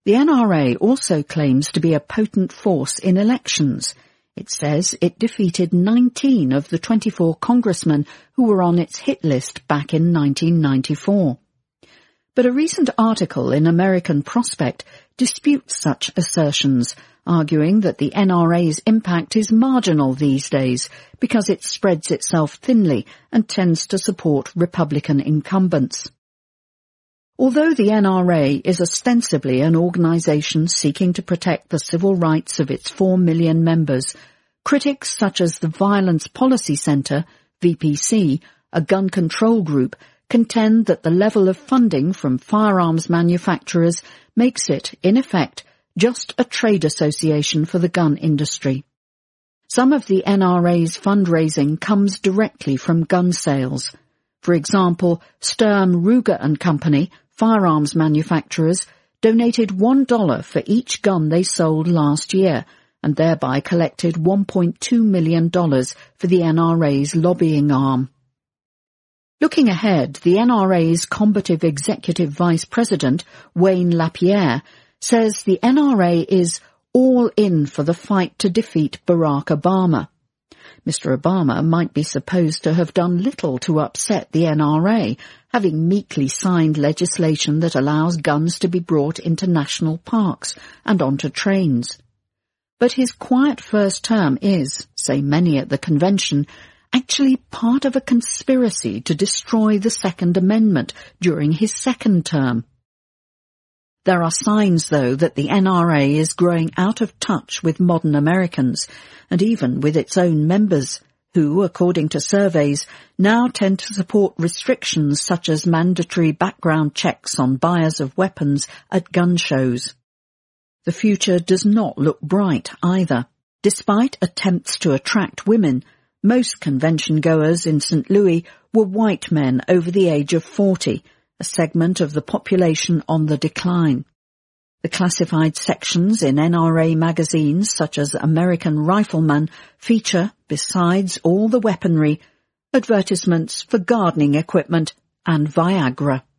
The NRA also claims to be a potent force in elections. It says it defeated 19 of the 24 congressmen who were on its hit list back in 1994. But a recent article in American Prospect disputes such assertions, arguing that the NRA's impact is marginal these days because it spreads itself thinly and tends to support Republican incumbents. Although the NRA is ostensibly an organization seeking to protect the civil rights of its 4 million members, critics such as the Violence Policy Center, VPC, a gun control group, contend that the level of funding from firearms manufacturers makes it, in effect, just a trade association for the gun industry. Some of the NRA's fundraising comes directly from gun sales. For example, Sturm, Ruger and Company, firearms manufacturers, donated $1 for each gun they sold last year and thereby collected $1.2 million for the NRA's lobbying arm. Looking ahead, the NRA's combative executive vice president, Wayne LaPierre, says the NRA is all in for the fight to defeat Barack Obama. Mr. Obama might be supposed to have done little to upset the NRA, having meekly signed legislation that allows guns to be brought into national parks and onto trains. But his quiet first term is, say many at the convention, actually part of a conspiracy to destroy the Second Amendment during his second term. There are signs, though, that the NRA is growing out of touch with modern Americans, and even with its own members, who, according to surveys, now tend to support restrictions such as mandatory background checks on buyers of weapons at gun shows. The future does not look bright either. Despite attempts to attract women, most convention-goers in St. Louis were white men over the age of 40, a segment of the population on the decline. The classified sections in NRA magazines such as American Rifleman feature, besides all the weaponry, advertisements for gardening equipment and Viagra.